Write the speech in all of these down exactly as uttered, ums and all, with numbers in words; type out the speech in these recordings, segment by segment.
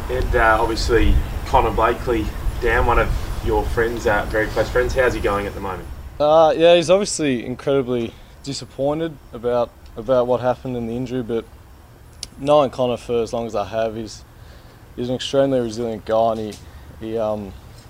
And uh, obviously Connor Blakely down, one of your friends, uh, very close friends. How's he going at the moment? Uh, yeah, he's obviously incredibly disappointed about about what happened in the injury, but knowing Connor for as long as I have, he's he's an extremely resilient guy, and he he um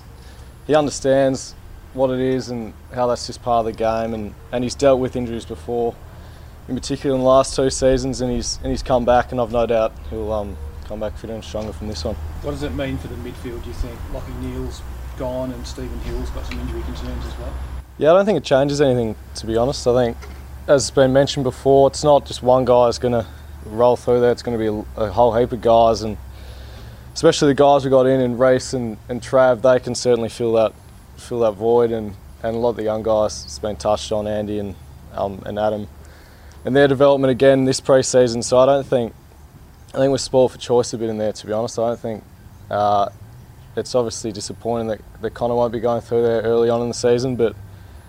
he understands what it is and how that's just part of the game, and, and he's dealt with injuries before, in particular in the last two seasons, and he's and he's come back, and I've no doubt he'll um come back fitter and stronger from this one. What does it mean for the midfield, do you think? Lockie Neal's gone and Stephen Hill's got some injury concerns as well? Yeah, I don't think it changes anything, to be honest. I think, as has been mentioned before, it's not just one guy who's going to roll through there. It's going to be a, a whole heap of guys, and especially the guys we got in in Reece and, and Trav, they can certainly fill that fill that void, and, and a lot of the young guys, it's been touched on, Andy and um, and Adam, and their development again this pre-season. So I don't think, I think we're spoiled for choice a bit in there, to be honest. I don't think, uh, it's obviously disappointing that, that Connor won't be going through there early on in the season, but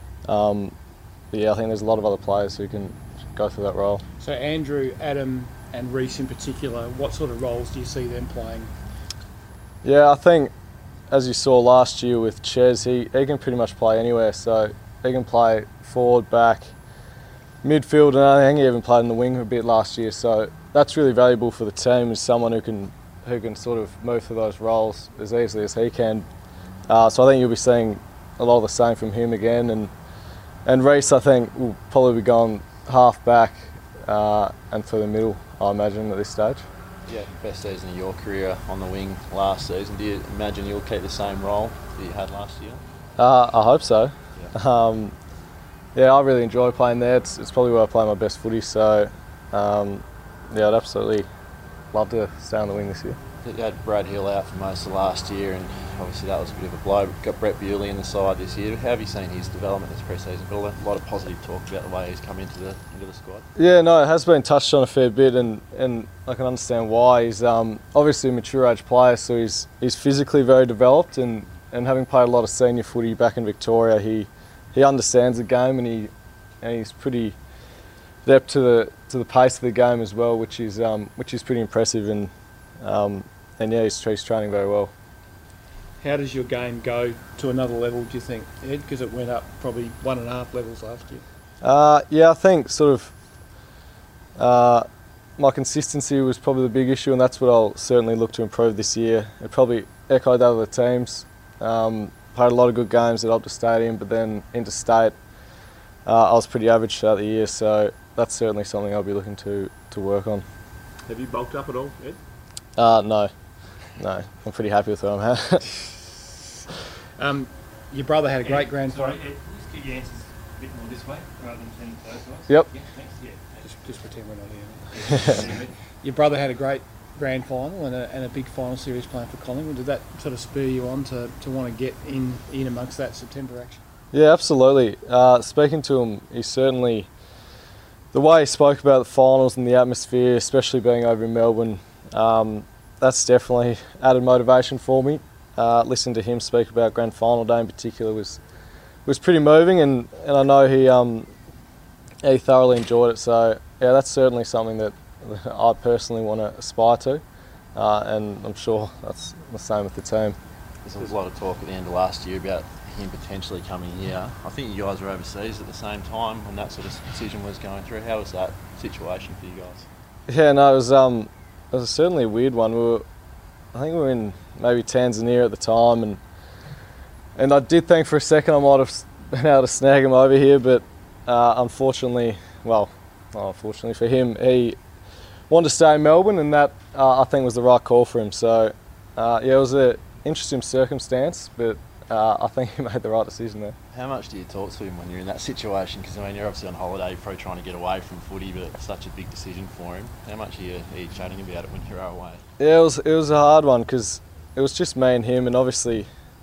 Um, but yeah, I think there's a lot of other players who can go through that role. So Andrew, Adam and Reece in particular, what sort of roles do you see them playing? Yeah, I think, as you saw last year with Ches, he, he can pretty much play anywhere. So he can play forward, back, midfield, and I think he even played in the wing a bit last year. So that's really valuable for the team, is someone who can who can sort of move through those roles as easily as he can. Uh, so I think you'll be seeing a lot of the same from him again. And And Reece, I think, will probably be going half back uh, and through the middle, I imagine, at this stage. Yeah, best season of your career on the wing last season. Do you imagine you'll keep the same role that you had last year? Uh, I hope so. Yeah. Um, yeah, I really enjoy playing there. It's, it's probably where I play my best footy. So, um, yeah, I'd absolutely love to stay on the wing this year. You had Brad Hill out for most of last year, and obviously that was a bit of a blow. Got Brett Bewley in the side this year. How have you seen his development this pre-season? But a lot of positive talk about the way he's come into the into the squad. Yeah, no, it has been touched on a fair bit, and, and I can understand why. He's um, obviously a mature age player, so he's he's physically very developed, and, and having played a lot of senior footy back in Victoria, he he understands the game, and he and he's pretty adept to the to the pace of the game as well, which is um, which is pretty impressive, and um, and yeah, he's, he's training very well. How does your game go to another level, do you think, Ed? Because it went up probably one and a half levels last year. Uh, yeah, I think sort of uh, my consistency was probably the big issue, and that's what I'll certainly look to improve this year. It probably echoed other teams. Um, played a lot of good games at Optus Stadium, but then interstate, uh, I was pretty average throughout the year, so that's certainly something I'll be looking to, to work on. Have you bulked up at all, Ed? Uh, no, no, I'm pretty happy with what I'm at. Um, your brother had a great grand Sorry, final. Ed, just get your answers a bit more this way rather than turning close to us. Yep. Yeah, thanks. Yeah. Just, just pretend we're not here. Your brother had a great grand final and a, and a big final series playing for Collingwood. Did that sort of spur you on to, to want to get in, in amongst that September action? Yeah, absolutely. Uh, speaking to him, he certainly, the way he spoke about the finals and the atmosphere, especially being over in Melbourne, um, that's definitely added motivation for me. Uh, listening to him speak about grand final day in particular was was pretty moving, and, and I know he um, he thoroughly enjoyed it. So yeah, that's certainly something that I personally want to aspire to, uh, and I'm sure that's the same with the team. There's a lot of talk at the end of last year about him potentially coming here. I think you guys were overseas at the same time when that sort of decision was going through. How was that situation for you guys? Yeah, no, it was um, it was certainly a weird one. We were, I think we were in maybe Tanzania at the time, and and I did think for a second I might have been able to snag him over here, but uh, unfortunately, well, well, unfortunately for him, he wanted to stay in Melbourne, and that uh, I think was the right call for him. So uh, yeah, it was an interesting circumstance, but uh, I think he made the right decision there. How much do you talk to him when you're in that situation? Because I mean, you're obviously on holiday, you're probably trying to get away from footy, but it's such a big decision for him. How much are you, are you chatting about it when you're away? Yeah, it was it was a hard one because it was just me and him, and obviously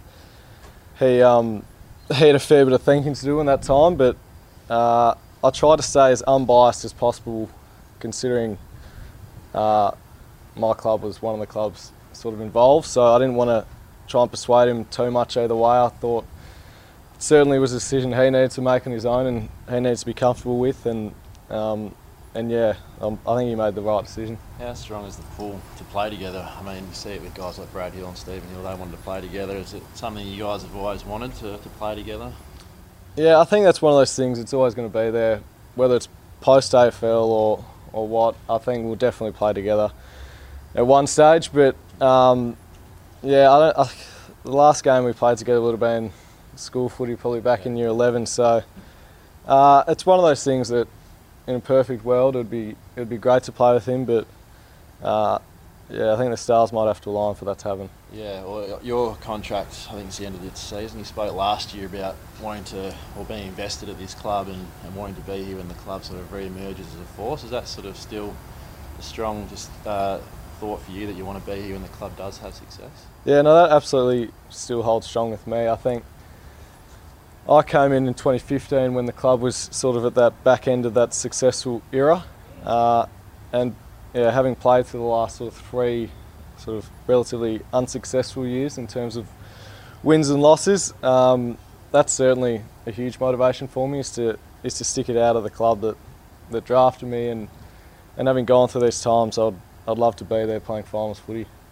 he um, he had a fair bit of thinking to do in that time. But uh, I tried to stay as unbiased as possible, considering uh, my club was one of the clubs sort of involved. So I didn't want to try and persuade him too much either way. I thought it certainly was a decision he needed to make on his own, and he needs to be comfortable with. And um, and yeah, um, I think he made the right decision. How strong is the pull to play together? I mean, you see it with guys like Brad Hill and Stephen Hill, they wanted to play together. Is it something you guys have always wanted to, to play together? Yeah, I think that's one of those things, it's always going to be there, whether it's post-A F L or, or what. I think we'll definitely play together at one stage, but um, yeah, I don't, I, the last game we played together would have been school footy, probably back in year eleven, so uh, it's one of those things that in a perfect world it would be, it would be great to play with him, but uh, yeah, I think the stars might have to align for that to happen. Yeah, well, your contract, I think it's the end of this season. You spoke last year about wanting to, or being invested at this club and, and wanting to be here when the club sort of re-emerges as a force. Is that sort of still a strong just uh, thought for you that you want to be here when the club does have success? Yeah, no, that absolutely still holds strong with me. I think I came in in twenty fifteen when the club was sort of at that back end of that successful era, uh, and yeah, having played for the last sort of three sort of relatively unsuccessful years in terms of wins and losses, um, that's certainly a huge motivation for me, is to is to stick it out of the club that that drafted me, and and having gone through these times, I'd I'd love to be there playing finals footy.